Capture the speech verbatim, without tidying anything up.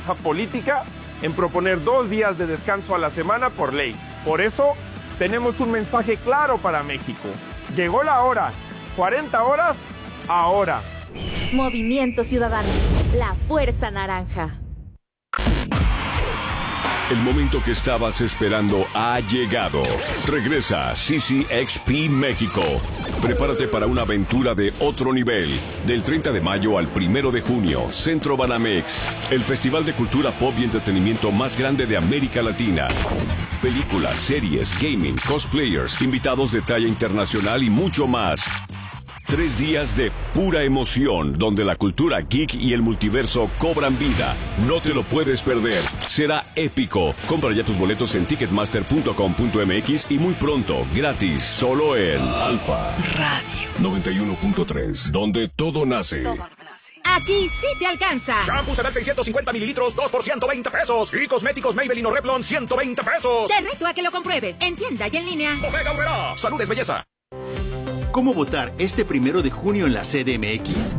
política en proponer dos días de descanso a la semana por ley. Por eso, tenemos un mensaje claro para México. Llegó la hora. cuarenta horas, ahora. Movimiento Ciudadano. La Fuerza Naranja. El momento que estabas esperando ha llegado. Regresa C C X P México. Prepárate para una aventura de otro nivel. Del treinta de mayo al primero de junio, Centro Banamex. El festival de cultura pop y entretenimiento más grande de América Latina. Películas, series, gaming, cosplayers, invitados de talla internacional y mucho más. Tres días de pura emoción, donde la cultura geek y el multiverso cobran vida. No te lo puedes perder. Será épico. Compra ya tus boletos en ticketmaster punto com punto m x y muy pronto, gratis, solo en Alfa Radio noventa y uno punto tres, donde todo nace. Aquí sí te alcanza. Shampoo Sedal seiscientos cincuenta mililitros, dos por ciento veinte pesos. Y cosméticos Maybelline o Revlon, ciento veinte pesos. Te reto a que lo compruebes en tienda y en línea. Bodega Aurrerá. Salud es belleza. ¿Cómo votar este primero de junio en la C D M X?